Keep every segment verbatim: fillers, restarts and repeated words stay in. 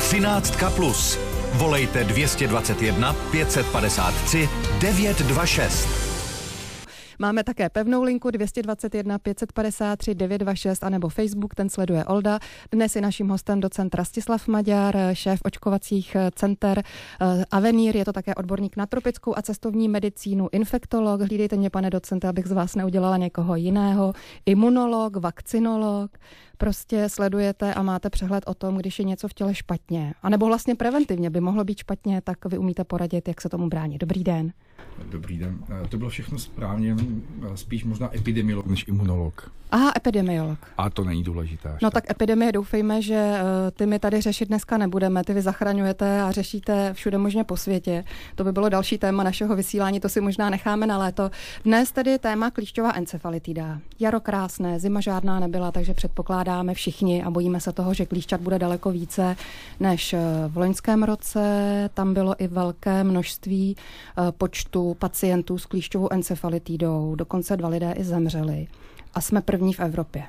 Třináctka plus. Volejte dvě stě dvacet jedna pět set padesát tři devět dva šest. Máme také pevnou linku dvě stě dvacet jedna pět set padesát tři devět dva šest anebo Facebook, ten sleduje Olda. Dnes je naším hostem docent Rastislav Maďar, šéf očkovacích center Avenir, je to také odborník na tropickou a cestovní medicínu, infektolog. Hlídejte mě, pane docente, abych z vás neudělala někoho jiného. Imunolog, vakcinolog. Prostě sledujete a máte přehled o tom, když je něco v těle špatně. A nebo vlastně preventivně by mohlo být špatně, tak vy umíte poradit, jak se tomu bránit. Dobrý den. Dobrý den. To bylo všechno správně, spíš možná epidemiolog než imunolog. Aha, epidemiolog. A to není důležité. No tak epidemie, doufejme, že ty my tady řešit dneska nebudeme. Ty vy zachraňujete a řešíte všude možně po světě. To by bylo další téma našeho vysílání, to si možná necháme na léto. Dnes tedy téma klíšťová encefalitida. Jaro krásné, zima žádná nebyla, takže předpokládáme všichni a bojíme se toho, že klíšťat bude daleko více než v loňském roce. Tam bylo i velké množství počtu pacientů s klíšťovou encefalitidou. Dokonce dva lidé i zemřeli. A jsme první v Evropě.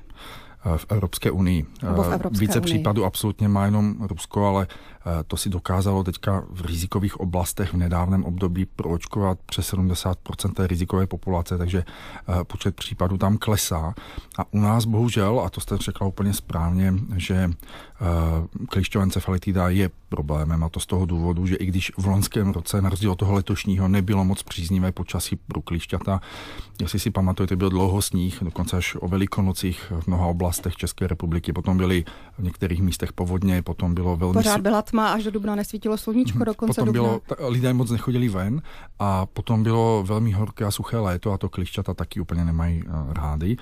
V Evropské unii. Nebo v Evropské Více unii. případů absolutně má jenom Rusko, ale to si dokázalo teďka v rizikových oblastech v nedávném období proočkovat přes sedmdesát procent té rizikové populace, takže počet případů tam klesá. A u nás bohužel, a to jste řekla úplně správně, že klíšťová encefalitida je problémem, a to z toho důvodu, že i když v loňském roce, na rozdíl od toho letošního, nebylo moc příznivé počasí pro klíšťata, jestli si pamatujete, byl dlouho sníh, dokonce až o Velikonocích v mnoha oblastech České republiky, potom byly v některých místech povodně, potom bylo velmi... Pořád byla tma, až do dubna nesvítilo sluníčko, do konce potom dubna. Bylo, t- lidé moc nechodili ven a potom bylo velmi horké a suché léto a to klíšťata taky úplně nemají uh, rády.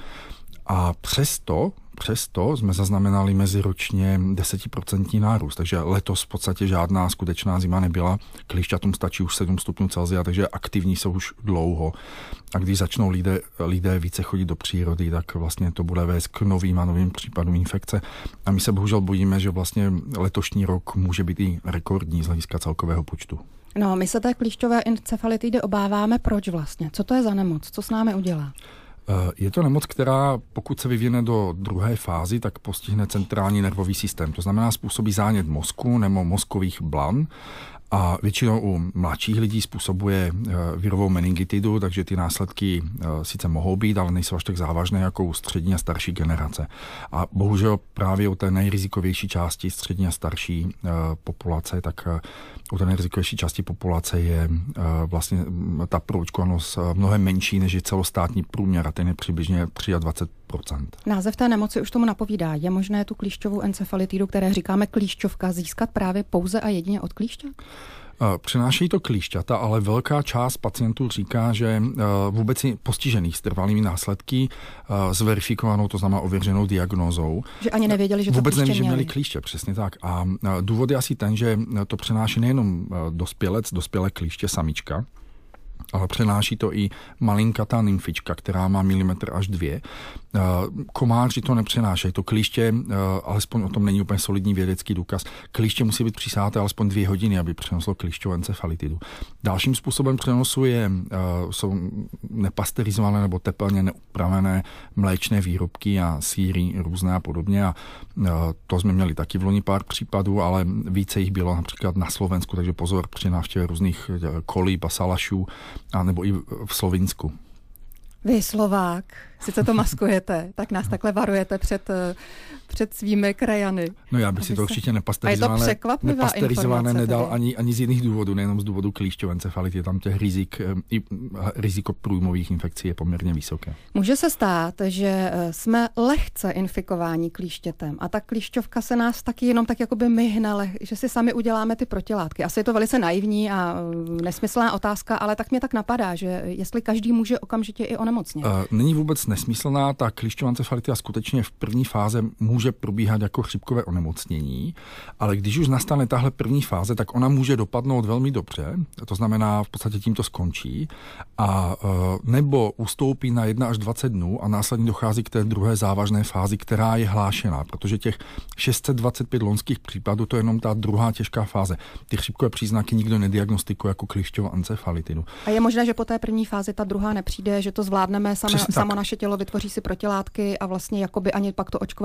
A přesto, přesto jsme zaznamenali meziročně desetiprocentní nárůst, takže letos v podstatě žádná skutečná zima nebyla. Klíšťatům stačí už sedm stupňů Celsia, takže aktivní jsou už dlouho. A když začnou lidé, lidé více chodit do přírody, tak vlastně to bude vést k novým a novým případům infekce. A my se bohužel bojíme, že vlastně letošní rok může být i rekordní z hlediska celkového počtu. No, my se té klíšťové encefalitidy obáváme. Proč vlastně? Co to je za nemoc? Co s námi udělá? Je to nemoc, která pokud se vyvine do druhé fázy, tak postihne centrální nervový systém. To znamená, způsobí zánět mozku nebo mozkových blan. A většinou u mladších lidí způsobuje virovou meningitidu, takže ty následky sice mohou být, ale nejsou až tak závažné jako u střední a starší generace. A bohužel právě u té nejrizikovější části střední a starší populace, tak u té nejrizikovější části populace je vlastně ta proočkovanost mnohem menší, než je celostátní průměr, a ten je přibližně dvacet tři procent. Název té nemoci už tomu napovídá. Je možné tu klíšťovou encefalitidu, které říkáme klíšťovka, získat právě pouze a jedině od klíšťat? Přinášejí to klíšťata, ale velká část pacientů říká, že vůbec je postižených s trvalými následky s verifikovanou, to znamená ověřenou diagnózou. Že ani nevěděli, že to vůbec neví, že měli. měli klíště, přesně tak. A důvod je asi ten, že to přenáší nejenom dospělec, dospělé klíště samička, ale přenáší to i malinkatá nymfička, která má milimetr až dvě. Komáři to nepřenášejí. To klíště, alespoň o tom není úplně solidní vědecký důkaz, klíště musí být přisáté alespoň dvě hodiny, aby přenoslo klíšťovou encefalitidu. Dalším způsobem přenosu je, jsou nepasterizované nebo teplně neupravené mléčné výrobky a sýry různé a podobně. A to jsme měli taky v loni pár případů, ale více jich bylo například na Slovensku, takže pozor při návštěvě různých kolíb a salašů, a nebo i v Slovinsku. Vy Slovák, sice to maskujete, tak nás takhle varujete před, před svými krajany. No já bych si to se... určitě nepasterizované, nepasterizované nedal ani, ani z jiných důvodů, nejenom z důvodu klíšťové encefalitidy. Tam těch rizik, i riziko průjmových infekcí je poměrně vysoké. Může se stát, že jsme lehce infikováni klíštětem a ta klíšťovka se nás taky jenom tak jakoby myhne, že si sami uděláme ty protilátky. Asi je to velice naivní a nesmyslná otázka, ale tak mě tak napadá, že jestli každý může okamžitě i onemocnit. Není vůbec nesmyslná, ta klíšťová encefalitida skutečně v první fáze může probíhat jako chřipkové onemocnění, ale když už nastane tahle první fáze, tak ona může dopadnout velmi dobře, to znamená v podstatě tím to skončí, a nebo ustoupí na jedna až dvacet dnů a následně dochází k té druhé závažné fázi, která je hlášená, protože těch šest set dvacet pět loňských případů, to je jenom ta druhá těžká fáze. Ty chřipkové příznaky nikdo nediagnostikuje jako klíšťovou encefalitidu. A je možné, že po té první fázi ta druhá nepřijde, že to zvládneme, samo, samo naše tělo vytvoří si protilátky a vlastně jakoby ani pak to očkování nepotřebuje.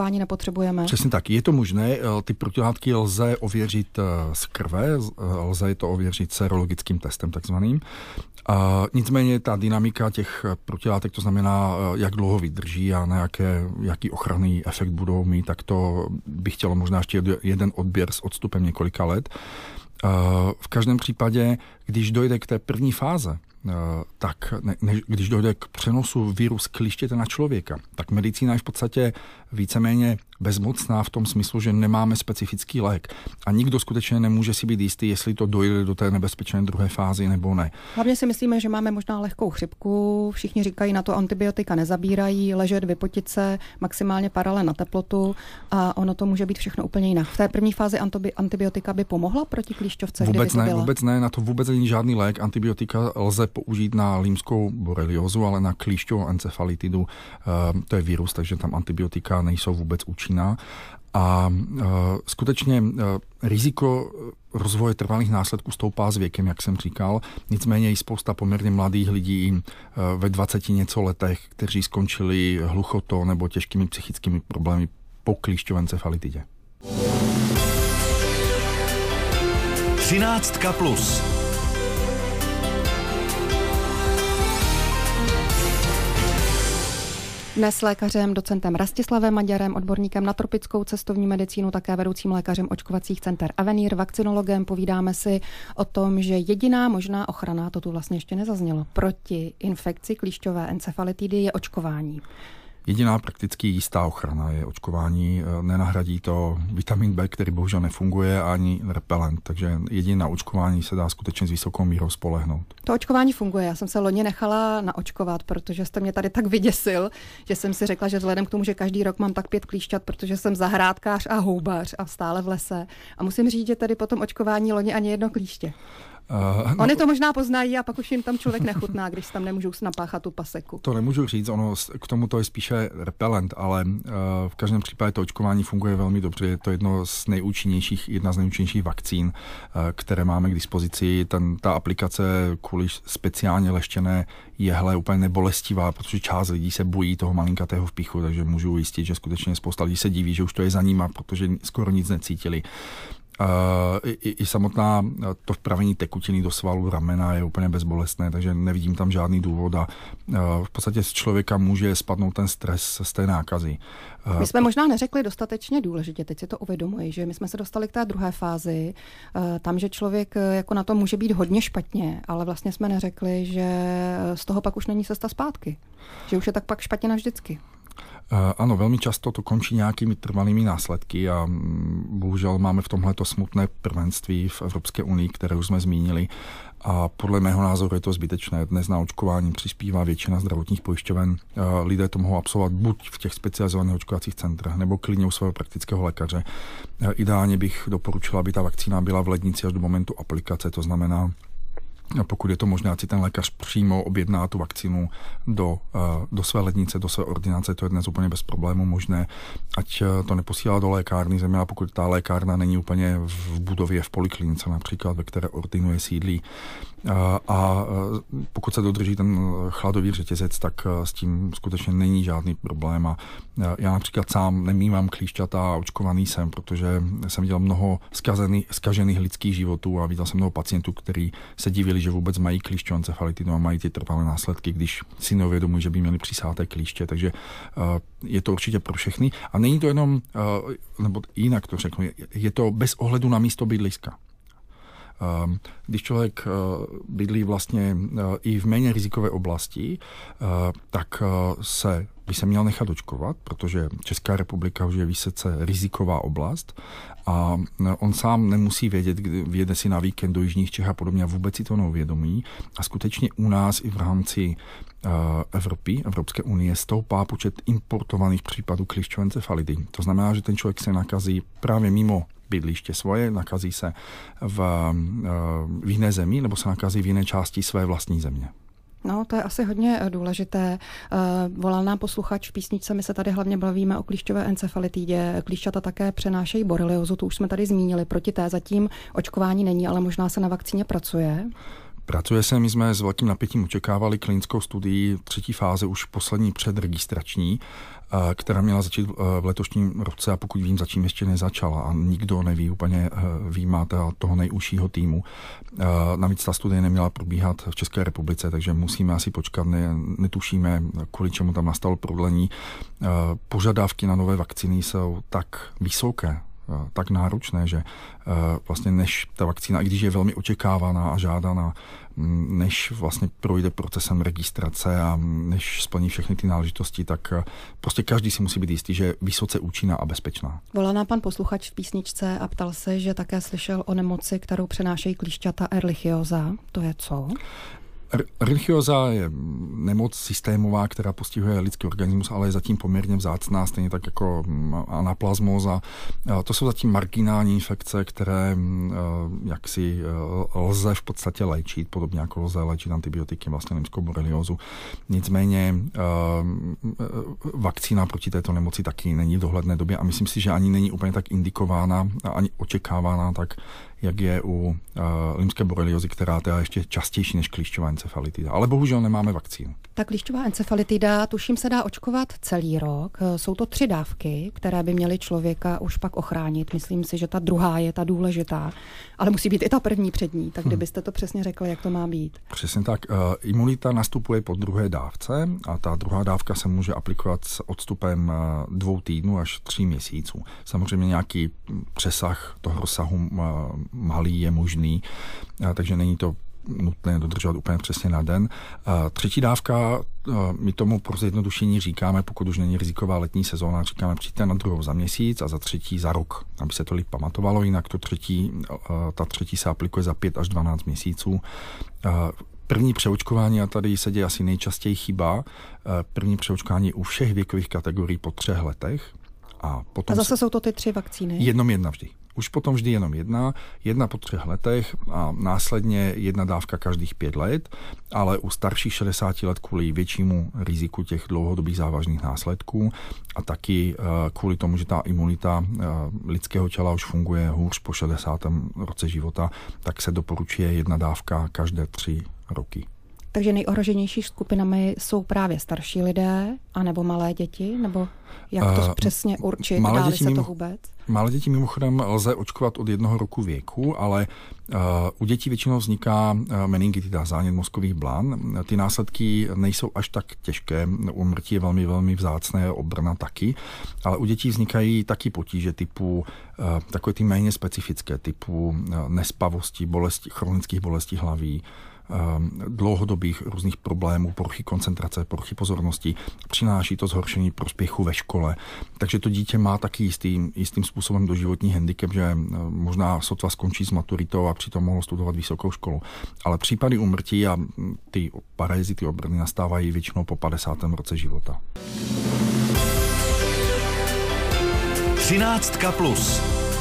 potřebujeme? Přesně tak, je to možné. Ty protilátky lze ověřit z krve, lze to ověřit serologickým testem takzvaným. A nicméně ta dynamika těch protilátek, to znamená, jak dlouho vydrží a na jaké, jaký ochranný efekt budou mít, tak to by chtělo možná ještě jeden odběr s odstupem několika let. V každém případě, když dojde k té první fáze, tak ne, ne, když dojde k přenosu viru z klíštěte na člověka, tak medicína je v podstatě víceméně bezmocná v tom smyslu, že nemáme specifický lék. A nikdo skutečně nemůže si být jistý, jestli to dojde do té nebezpečné druhé fázy nebo ne. Hlavně si myslíme, že máme možná lehkou chřipku. Všichni říkají, na to antibiotika nezabírají, ležet, vypotit se, maximálně paralel na teplotu a ono to může být všechno úplně jinak. V té první fázi antibiotika by pomohla proti klíšťovce? Vůbec ne, vůbec ne, na to vůbec není žádný lék. Antibiotika lze použít na lýmskou boreliózu, ale na klíšťovou encefalitidu, to je virus, takže tam antibiotika nejsou vůbec účinná. A uh, skutečně uh, riziko rozvoje trvalých následků stoupá s věkem, jak jsem říkal. Nicméně i spousta poměrně mladých lidí uh, ve dvaceti něco letech, kteří skončili hluchotou nebo těžkými psychickými problémy po klíšťové encefalitidě. Třináctka plus. Dnes lékařem, docentem Rastislavem Maďarem, odborníkem na tropickou cestovní medicínu, také vedoucím lékařem očkovacích center Avenir, vakcinologem. Povídáme si o tom, že jediná možná ochrana, to tu vlastně ještě nezaznělo, proti infekci klíšťové encefalitidy je očkování. Jediná prakticky jistá ochrana je očkování. Nenahradí to vitamin B, který bohužel nefunguje, ani repelent. Takže jediné očkování se dá skutečně s vysokou mírou spolehnout. To očkování funguje. Já jsem se loni nechala naočkovat, protože jste mě tady tak vyděsil, že jsem si řekla, že vzhledem k tomu, že každý rok mám tak pět klíšťat, protože jsem zahrádkář a houbař a stále v lese. A musím říct, že tady po tom očkování loni ani jedno klíště. Uh, no, Oni to možná poznají a pak už jim tam člověk nechutná, když tam nemůžou napáchat tu paseku. To nemůžu říct, ono k tomu to je spíše repelent, ale uh, v každém případě to očkování funguje velmi dobře. Je to jedno z nejúčinnějších, jedna z nejúčinnějších vakcín, uh, které máme k dispozici. Ten, ta aplikace kvůli speciálně leštěné jehle úplně nebolestivá, protože část lidí se bojí toho malinkatého vpichu, takže můžu ujistit, že skutečně spousta lidí se diví, že už to je za nima, protože skoro nic necítili. Uh, i, i samotná to vpravení tekutiny do svalu ramena je úplně bezbolestné, takže nevidím tam žádný důvod a uh, v podstatě z člověka může spadnout ten stres z té nákazy. Uh, my jsme možná neřekli dostatečně důležitě, teď si to uvědomuji, že my jsme se dostali k té druhé fázi, uh, tam, že člověk jako na to může být hodně špatně, ale vlastně jsme neřekli, že z toho pak už není cesta zpátky, že už je tak pak špatně navždycky. Ano, velmi často to končí nějakými trvalými následky a bohužel máme v tomhleto smutné prvenství v Evropské unii, které už jsme zmínili a podle mého názoru je to zbytečné. Dnes na očkování přispívá většina zdravotních pojišťoven. Lidé to mohou absolvovat buď v těch specializovaných očkovacích centrech nebo klidně u svého praktického lékaře. Ideálně bych doporučila, aby ta vakcína byla v lednici až do momentu aplikace, to znamená, pokud je to možné, ať si ten lékař přímo objedná tu vakcínu do, do své lednice, do své ordinace, to je dnes úplně bez problému možné, ať to neposílá do lékárny, zejména pokud ta lékárna není úplně v budově, v poliklinice například, ve které ordinuje sídlí. A, a pokud se dodrží ten chladový řetězec, tak s tím skutečně není žádný problém. A já například sám nemývám klíšťata a očkovaný jsem, protože jsem viděl mnoho zkažených, zkažených lidských životů a viděl jsem mnoho pacientů, kteří se divili, že vůbec mají klíšťovou encefalitidu a mají ty trvalé následky, když si neuvědomují, že by měli přisáté klíště. Takže je to určitě pro všechny. A není to jenom, nebo jinak to řeknu, je to bez ohledu na místo bydliska. Když člověk bydlí vlastně i v méně rizikové oblasti, tak se by se měl nechat očkovat, protože Česká republika už je vysoce riziková oblast a on sám nemusí vědět, kdy vyjede si na víkend do jižních Čech a podobně a vůbec si to neuvědomí. A skutečně u nás i v rámci uh, Evropy, Evropské unie stoupá počet importovaných případů klíšťové encefalitidy. To znamená, že ten člověk se nakazí právě mimo bydliště svoje, nakazí se v, uh, v jiné zemi nebo se nakazí v jiné části své vlastní země. No, to je asi hodně důležité. Volal nám posluchač v písničce, my se tady hlavně bavíme o klíšťové encefalitidě. Klíšťata také přenášejí boreliozu, to už jsme tady zmínili. Proti té zatím očkování není, ale možná se na vakcíně pracuje. Pracuje se, my jsme s velkým napětím očekávali klinickou studii třetí fáze, už poslední předregistrační, která měla začít v letošním roce a pokud vím, zatím ještě nezačala a nikdo neví úplně výjima toho nejužšího týmu. Navíc ta studie neměla probíhat v České republice, takže musíme asi počkat, ne, netušíme, kvůli čemu tam nastalo prodlení. Požadavky na nové vakcíny jsou tak vysoké, tak náročné, že vlastně než ta vakcína, i když je velmi očekávaná a žádaná, než vlastně projde procesem registrace a než splní všechny ty náležitosti, tak prostě každý si musí být jistý, že je vysoce účinná a bezpečná. Volal nám pan posluchač v písničce a ptal se, že také slyšel o nemoci, kterou přenášejí klíšťata, ehrlichióza. To je co? Ehrlichióza je nemoc systémová, která postihuje lidský organismus, ale je zatím poměrně vzácná, stejně tak jako anaplazmóza. To jsou zatím marginální infekce, které jaksi lze v podstatě léčit, podobně jako lze léčit antibiotiky, vlastně limskou boreliózu. Nicméně vakcína proti této nemoci taky není v dohledné době a myslím si, že ani není úplně tak indikována, ani očekávána tak, jak je u uh, limské boreliózy, která teda ještě častější než klíšťová encefalitida. Ale bohužel nemáme vakcínu. Ta klíšťová encefalitida, tuším, se dá očkovat celý rok. Jsou to tři dávky, které by měly člověka už pak ochránit. Myslím si, že ta druhá je ta důležitá, ale musí být i ta první před ní. Tak kdybyste to přesně řekl, jak to má být? Přesně tak. Uh, imunita nastupuje po druhé dávce a ta druhá dávka se může aplikovat s odstupem uh, dvou týdnů až tří měsíců. Samozřejmě nějaký přesah toho rozsahu uh, malý je možný, takže není to nutné dodržovat úplně přesně na den. Třetí dávka, my tomu pro zjednodušení říkáme, pokud už není riziková letní sezóna, říkáme přijďte na druhou za měsíc a za třetí za rok, aby se to líp pamatovalo, jinak to třetí, ta třetí se aplikuje za pět až dvanáct měsíců. První přeočkování, a tady se děje asi nejčastěji chyba, první přeočkování u všech věkových kategorií po třech letech. A, potom a zase jsou to ty tři vakcíny? Jenom jedna vždy. Už potom vždy jenom jedna, jedna po třech letech a následně jedna dávka každých pět let, ale u starších šedesáti let kvůli většímu riziku těch dlouhodobých závažných následků a taky kvůli tomu, že ta imunita lidského těla už funguje hůř po šedesátém roce života, tak se doporučuje jedna dávka každé tři roky. Takže nejohroženější skupinami jsou právě starší lidé, anebo malé děti, nebo jak to uh, přesně určit, dá-li se to vůbec? Malé děti mimochodem lze očkovat od jednoho roku věku, ale uh, u dětí většinou vzniká uh, meningitida, zánět mozkových blan. Ty následky nejsou až tak těžké, úmrtí je velmi, velmi vzácné, obrna taky, ale u dětí vznikají taky potíže typu, uh, takové ty méně specifické, typu uh, nespavosti, bolesti, chronických bolestí hlavy, dlouhodobých různých problémů, poruchy koncentrace, poruchy pozornosti, přináší to zhoršení prospěchu ve škole. Takže to dítě má taky jistý, jistým způsobem doživotní handicap, že možná sotva skončí s maturitou a přitom mohlo studovat vysokou školu. Ale případy úmrtí a ty parazity obrny nastávají většinou po padesátém roce života. třináctka plus.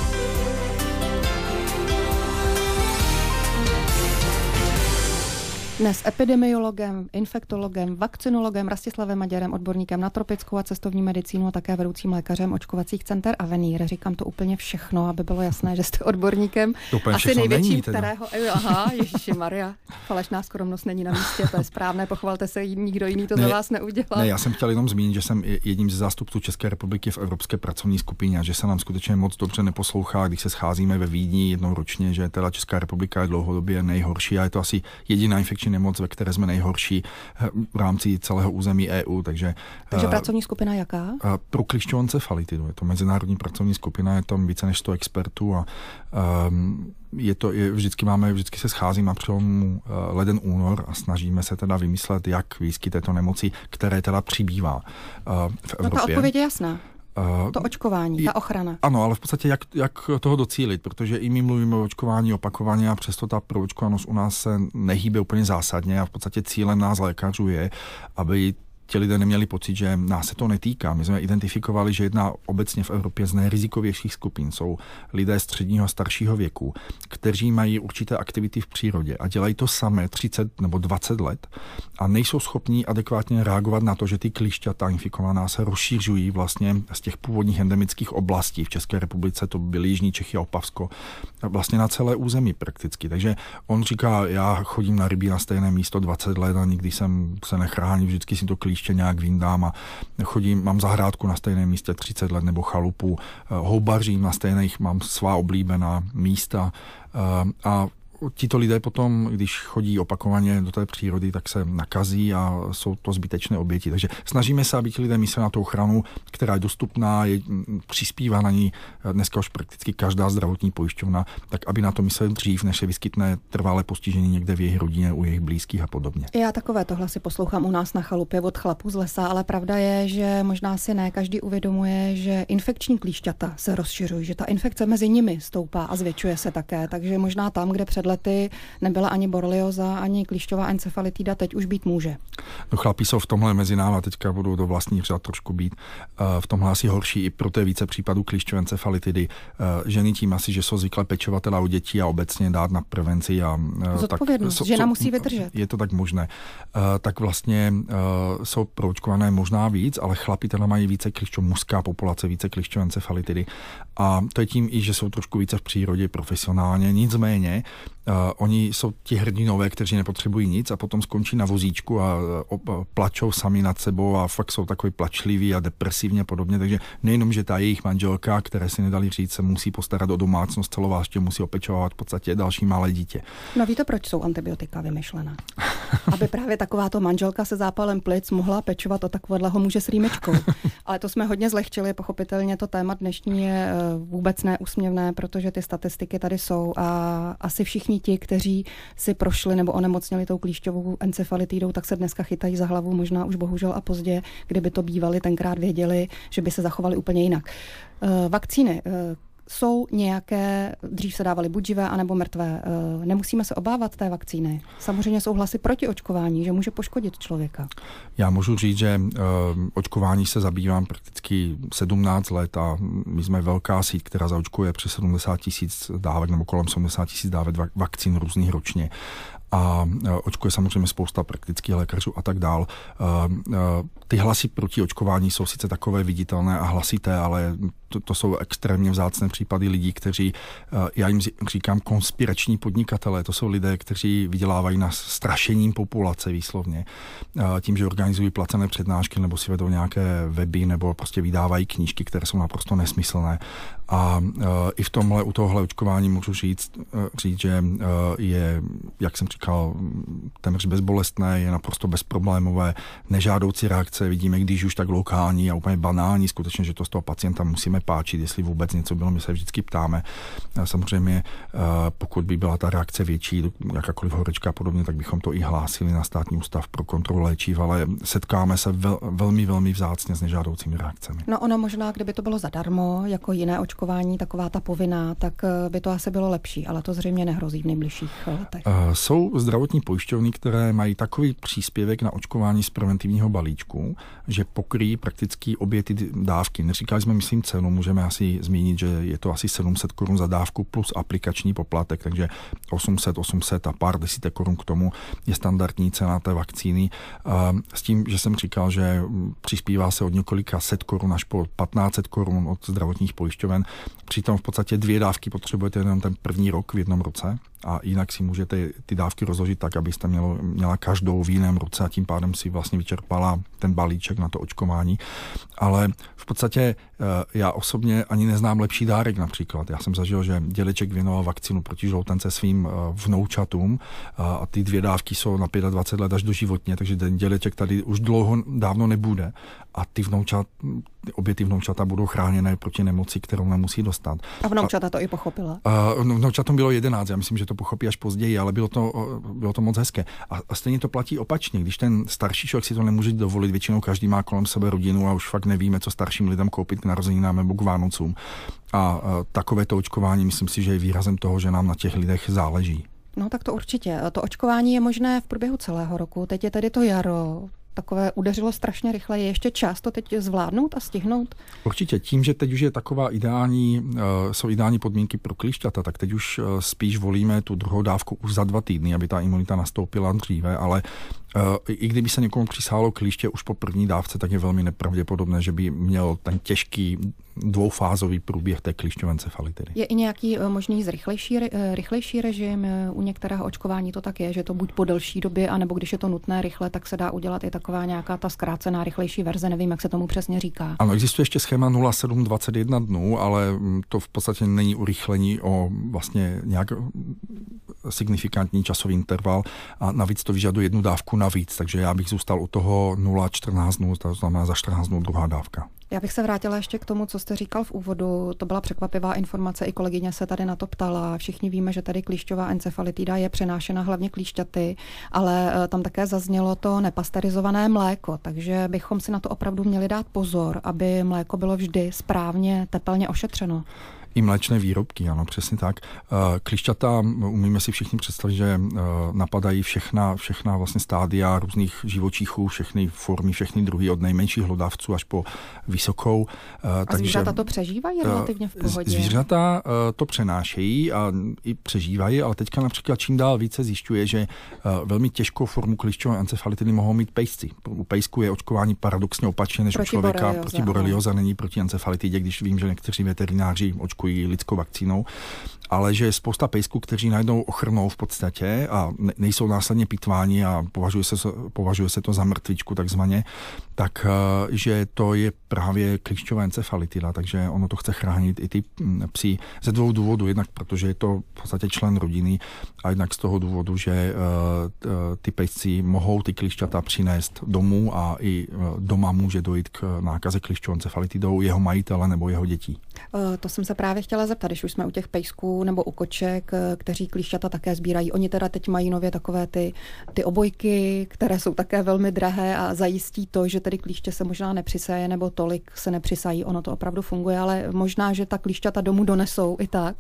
Dnes epidemiologem, infektologem, vakcinologem Rastislavem Maďarem, odborníkem na tropickou a cestovní medicínu a také vedoucím lékařem očkovacích center Avenir. Říkám to úplně všechno, aby bylo jasné, že jste odborníkem. Asi největším, kterého... Aha, Ježišimaria, falešná skromnost není na místě, to je správné, pochvalte se, nikdo jiný to ne, za vás neudělal. Ne, já jsem chtěl jenom zmínit, že jsem jedním ze zástupců České republiky v Evropské pracovní skupině a že se nám skutečně moc dobře neposlouchá, když se scházíme ve Vídni jednou ročně, že teda Česká republika je dlouhodobě nejhorší a je to asi jediná infekční nemoc, ve které jsme nejhorší v rámci celého území E U. Takže, takže pracovní skupina jaká? Pro klíšťovou encefalitidou. Je to mezinárodní pracovní skupina, je tam více než sto expertů a um, je to, je, vždycky máme, vždycky se scházíme na přelomu uh, leden únor a snažíme se teda vymyslet, jak výskyt této nemoci, které teda přibývá uh, v Evropě. No ta odpověď je jasná. To očkování, ta ochrana. Ano, ale v podstatě jak, jak toho docílit, protože i my mluvíme o očkování opakovaně a přesto ta proočkovanost u nás se nehýbe úplně zásadně a v podstatě cílem nás lékařů je, aby ti lidé neměli pocit, že nás se to netýká. My jsme identifikovali, že jedna obecně v Evropě z nejrizikovějších skupin jsou lidé středního a staršího věku, kteří mají určité aktivity v přírodě a dělají to samé třicet nebo dvacet let a nejsou schopní adekvátně reagovat na to, že ty klíšťata infikovaná se rozšířují vlastně z těch původních endemických oblastí. V České republice to byly Jižní Čechy a Opavsko, vlastně na celé území prakticky. Takže on říká, já chodím na ryby na stejné místo dvacet let a nikdy jsem se nechránil, vždycky si to klíště nějak vyndám a chodím, mám zahrádku na stejném místě třicet let nebo chalupu, houbařím na stejných, mám svá oblíbená místa a tito lidé potom, když chodí opakovaně do té přírody, tak se nakazí a jsou to zbytečné oběti. Takže snažíme se, aby ti lidé mysleli na tu ochranu, která je dostupná, je, přispívá na ní dneska už prakticky každá zdravotní pojišťovna, tak aby na to mysleli dřív, než se vyskytne trvalé postižení někde v jejich rodině, u jejich blízkých a podobně. Já takové tohle si poslouchám u nás na chalupě od chlapů z lesa, ale pravda je, že možná si ne každý uvědomuje, že infekční klíšťata se rozšiřují, že ta infekce mezi nimi stoupá a zvětšuje se také, takže možná tam, kde před lety nebyla ani borelioza, ani klíšťová encefalitida, teď už být může. No chlapí jsou v tomhle mezi náma, teďka budou do vlastních řad trošku být. V tomhle asi horší, i proto je více případů klíšťové encefalitidy. Ženy tím asi, že jsou zvyklé pečovatele u dětí a obecně dát na prevenci. A zodpovědnost, tak, žena so, musí vydržet. Je to tak možné. Tak vlastně jsou proočkované možná víc, ale chlapi teda mají více klíšťov, mužská populace, více klíšťové encefalitidy. A to je tím i, že jsou trošku více v přírodě profesionálně. Nicméně Uh, oni jsou ti hrdinové, kteří nepotřebují nic a potom skončí na vozíčku a uh, plačou sami nad sebou a fakt jsou takový plačliví a depresivně a podobně. Takže nejenom, že ta jejich manželka, které si nedali říct, se musí postarat o domácnost celovážně, musí opečovat v podstatě další malé dítě. No víte, proč jsou antibiotika vymyšlená? Aby právě takováto manželka se zápalem plic mohla pečovat o takového muže s rýmečkou. Ale to jsme hodně zlehčili, pochopitelně to téma dnešní je vůbec neúsměvné, protože ty statistiky tady jsou a asi všichni ti, kteří si prošli nebo onemocněli tou klíšťovou encefalitidou, tak se dneska chytají za hlavu, možná už bohužel a pozdě, kdyby to bývali, tenkrát věděli, že by se zachovali úplně jinak. Vakcíny jsou nějaké, dřív se dávaly buď živé, anebo mrtvé. Nemusíme se obávat té vakcíny. Samozřejmě jsou hlasy proti očkování, že může poškodit člověka. Já můžu říct, že uh, očkování se zabývám prakticky sedmnáct let a my jsme velká síť, která zaočkuje přes sedmdesát tisíc dávek nebo kolem sedmdesát tisíc dávek vakcín různých ročně. A očkuje samozřejmě spousta praktických lékařů a tak dál. Ty hlasy proti očkování jsou sice takové viditelné a hlasité, ale to, to jsou extrémně vzácné případy lidí, kteří, já jim říkám konspirační podnikatelé, to jsou lidé, kteří vydělávají na strašením populace výslovně. Tím, že organizují placené přednášky nebo si vedou nějaké weby nebo prostě vydávají knížky, které jsou naprosto nesmyslné. A i v tomhle, u tohohle očkování můžu říct, říct, že je, jak jsem říkal, téměř bezbolestné, je naprosto bezproblémové, nežádoucí reakce vidíme, když už tak lokální a úplně banální, skutečně, že to z toho pacienta musíme páčit, jestli vůbec něco bylo, my se vždycky ptáme. Samozřejmě, pokud by byla ta reakce větší, jakákoliv horečka a podobně, tak bychom to i hlásili na Státní ústav pro kontrolu léčiv, ale setkáme se vel, velmi, velmi vzácně s nežádoucími reakcemi. No ono možná, kdyby to bylo zadarmo, jako jiné očkování, taková ta povinná, tak by to asi bylo lepší, ale to zřejmě nehrozí v nejbližších letech. Uh, jsou zdravotní pojišťovny, které mají takový příspěvek na očkování z preventivního balíčku, že pokryjí prakticky obě ty dávky. Neříkali jsme, myslím, cenu, můžeme asi zmínit, že je to asi sedm set korun za dávku plus aplikační poplatek, takže osm set, osm set a pár desítek korun k tomu je standardní cena té vakcíny. S tím, že jsem říkal, že přispívá se od několika set korun až po patnáct set korun od zdravotních pojišťoven. Přitom v podstatě dvě dávky potřebujete jenom ten první rok v jednom roce a jinak si můžete ty dávky rozložit tak, abyste mělo, měla každou v jiném roce a tím pádem si vlastně vyčerpala ten balíček na to očkování. Ale v podstatě já osobně ani neznám lepší dárek například. Já jsem zažil, že dědeček věnoval vakcínu proti žloutence svým vnoučatům a ty dvě dávky jsou na dvacet pět let až doživotně, takže ten dědeček tady už dlouho dávno nebude a ty vnoučat, obě ty vnoučata budou chráněné proti nemoci, kterou nemusí dostat. A vnoučata to i pochopila? Vnoučatům bylo jedenáct, já myslím, že to pochopí až později, ale bylo to, bylo to moc hezké. A, a stejně to platí opačně, když ten starší člověk si to nemůže dovolit, většinou každý má kolem sebe rodinu a už fakt nevíme, co starším lidem koupit k narozeninám nebo k Vánocům. A, a takové to očkování, myslím si, že je výrazem toho, že nám na těch lidech záleží. No tak to určitě. To očkování je možné v průběhu celého roku. Teď je tedy to jaro. takové udeřilo strašně rychle. Je ještě čas to teď zvládnout a stihnout? Určitě tím, že teď už je taková ideální, jsou ideální podmínky pro klišťata, tak teď už spíš volíme tu druhou dávku už za dva týdny, aby ta imunita nastoupila dříve, ale i kdyby se někomu přisálo klíště už po první dávce, tak je velmi nepravděpodobné, že by měl ten těžký dvoufázový průběh té klišťové encefalitidy. Je i nějaký možný zrychlejší, rychlejší režim? U některého očkování to tak je, že to buď po delší době, anebo když je to nutné rychle, tak se dá udělat i taková nějaká ta zkrácená, rychlejší verze, nevím, jak se tomu přesně říká. Ano, existuje ještě schéma nula sedm dvacet jedna dnů, ale to v podstatě není urychlení o vlastně nějak signifikantní časový interval a navíc to vyžaduje jednu dávku navíc, takže já bych zůstal u toho nula čtrnáct dnů, to znamená za čtrnáct dnů druhá dávka. Já bych se vrátila ještě k tomu, co jste říkal v úvodu. To byla překvapivá informace, i kolegyně se tady na to ptala. Všichni víme, že tady klíšťová encefalitida je přenášena hlavně klíšťaty, ale tam také zaznělo to nepasterizované mléko, takže bychom si na to opravdu měli dát pozor, aby mléko bylo vždy správně tepelně ošetřeno. I mléčné výrobky, ano, přesně tak. Klišťata, umíme si všichni představit, že napadají všechna, všechna vlastně stádia různých živočichů, všechny formy, všechny druhy, od nejmenších hlodavců až po vysokou. A takže zvířata to přežívají relativně v pohodě? Zvířata to přenášejí a i přežívají, ale teďka například čím dál více zjišťuje, že velmi těžkou formu klišťové encefalitidy mohou mít pejsci. U pejsku je očkování paradoxně opačně než u člověka. Proti borelioze, není proti encefalitidě, když vím, že někteří veterináři očkují lidskou vakcínou, ale že je spousta pejsků, kteří najednou ochrnou v podstatě a nejsou následně pitváni a považuje se, považuje se to za mrtvičku takzvaně, tak že to je právě klišťová encefalitida, takže ono to chce chránit i ty psi ze dvou důvodů. Jednak protože je to v podstatě člen rodiny a jednak z toho důvodu, že ty pejsci mohou ty klišťata přinést domů a i doma může dojít k nákaze klišťovou encefalitidou jeho majitele nebo jeho dětí. To jsem se právě chtěla zeptat, když už jsme u těch pejsků nebo u koček, kteří klíšťata také sbírají. Oni teda teď mají nově takové ty, ty obojky, které jsou také velmi drahé a zajistí to, že tedy klíště se možná nepřisaje nebo tolik se nepřisají. Ono to opravdu funguje, ale možná, že ta klíšťata domů donesou i tak.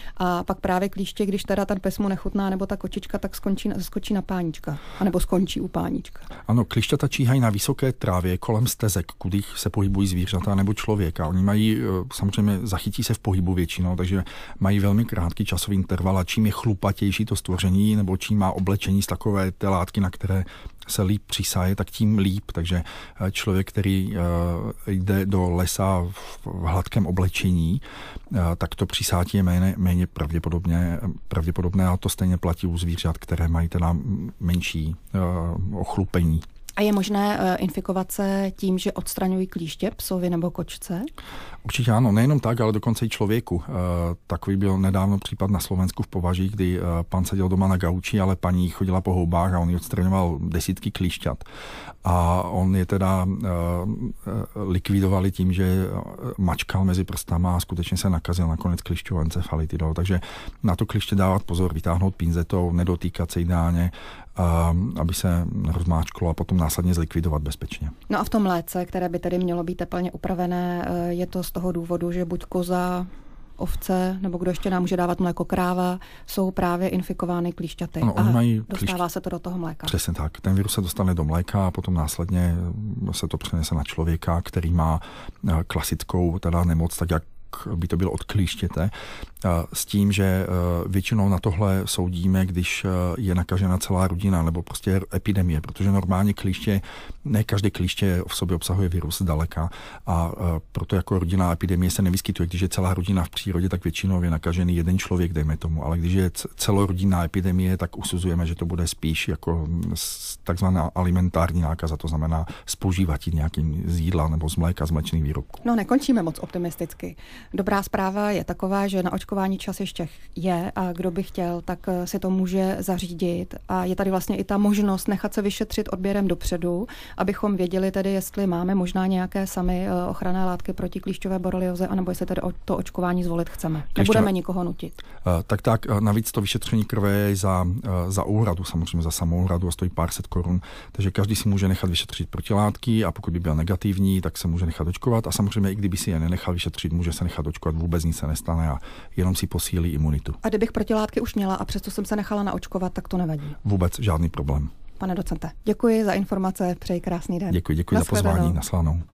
A pak právě klíště, když teda ten pes mu nechutná nebo ta kočička, tak skončí, skočí na pánička. A nebo skončí u pánička. Ano, klíšťata číhají na vysoké trávě kolem stezek, kudy se pohybují zvířata nebo člověka. Oni mají, samozřejmě zachytí se v pohybu většinou, takže mají velmi krátký časový interval a čím je chlupatější to stvoření nebo čím má oblečení z takové té látky, na které se líp přisaje, tak tím líp. Takže člověk, který jde do lesa v hladkém oblečení, tak to přisátí je méně, méně pravděpodobně, pravděpodobné a to stejně platí u zvířat, které mají teda menší ochlupení. A je možné infikovat se tím, že odstraňují klíště psovi nebo kočce? Určitě ano, nejenom tak, ale dokonce i člověku. Takový byl nedávno případ na Slovensku v Považí, kdy pan seděl doma na gauči, ale paní chodila po houbách a on ji odstraňoval desítky klíšťat. A on je teda likvidovali tím, že mačkal mezi prstama a skutečně se nakazil nakonec klišťovou encefalitidou. Takže na to klíště dávat pozor, vytáhnout pinzetou, nedotýkat se ideálně, aby se rozmáčklo a potom následně zlikvidovat bezpečně. No a v tom mléce, které by tedy mělo být teplně upravené, je to z toho důvodu, že buď koza, ovce, nebo kdo ještě nám může dávat mléko, kráva, jsou právě infikovány klíšťaty. Ano, oni mají dostává klíšť... se to do toho mléka. Přesně tak. Ten virus se dostane do mléka a potom následně se to přenese na člověka, který má klasickou teda nemoc, tak jak by to bylo od klíštěte, s tím, že většinou na tohle soudíme, když je nakažena celá rodina nebo prostě epidemie, protože normálně klíště, ne každé klíště v sobě obsahuje virus zdaleka a proto jako rodinná epidemie se nevyskytuje. Když je celá rodina v přírodě, tak většinou je nakažený jeden člověk, dejme tomu, ale když je celorodinná epidemie, tak usuzujeme, že to bude spíš jako takzvaná alimentární nákaza, to znamená spožívat nějakým z jídla nebo z mléka, z mléčných výrobků. No, nekončíme moc optimisticky. Dobrá zpráva je taková, že na očkování čas ještě je a kdo by chtěl, tak si to může zařídit. A je tady vlastně i ta možnost nechat se vyšetřit odběrem dopředu, abychom věděli tedy, jestli máme možná nějaké sami ochranné látky proti klíšťové borelioze, anebo jestli tedy to očkování zvolit chceme. Klíšťové... Nebudeme nikoho nutit. Tak tak, navíc to vyšetření krve je za, za úhradu, samozřejmě za samou úhradu a stojí pár set korun, takže každý si může nechat vyšetřit protilátky a pokud by byl negativní, tak se může nechat očkovat a samozřejmě i kdyby si je nenechal vyšetřit, může se nechat očkovat, vůbec nic se nestane a jenom si posílí imunitu. A kdybych protilátky už měla a přesto jsem se nechala naočkovat, tak to nevadí? Vůbec žádný problém. Pane docente, děkuji za informace, přeji krásný den. Děkuji, děkuji za pozvání, nasledanou.